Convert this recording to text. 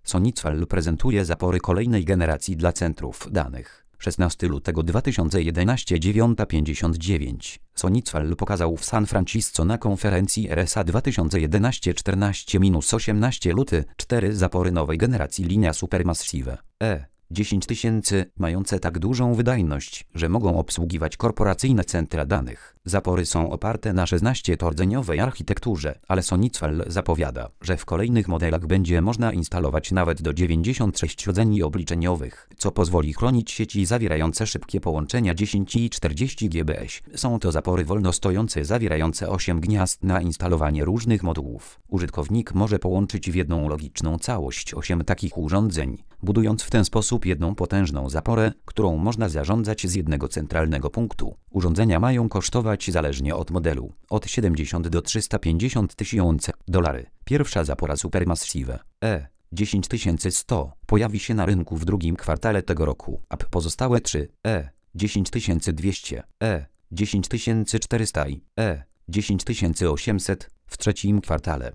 Sonicval prezentuje zapory kolejnej generacji dla centrów danych. 16 lutego 2011 9:59. Sonicval pokazał w San Francisco na konferencji RSA 2011 14-18 luty 4 zapory nowej generacji linia Supermassive E10000 mające tak dużą wydajność, że mogą obsługiwać korporacyjne centra danych. Zapory są oparte na 16-rdzeniowej architekturze, ale Sonicval zapowiada, że w kolejnych modelach będzie można instalować nawet do 96 rdzeni obliczeniowych, co pozwoli chronić sieci zawierające szybkie połączenia 10 i 40 gbps. Są to zapory wolnostojące zawierające 8 gniazd na instalowanie różnych modułów. Użytkownik może połączyć w jedną logiczną całość 8 takich urządzeń, budując w ten sposób jedną potężną zaporę, którą można zarządzać z jednego centralnego punktu. Urządzenia mają kosztować zależnie od modelu, od 70 do 350 tysięcy dolarów. Pierwsza zapora Supermassive E10100 pojawi się na rynku w drugim kwartale tego roku, a pozostałe 3 E10200, E10400 i E10800 w trzecim kwartale.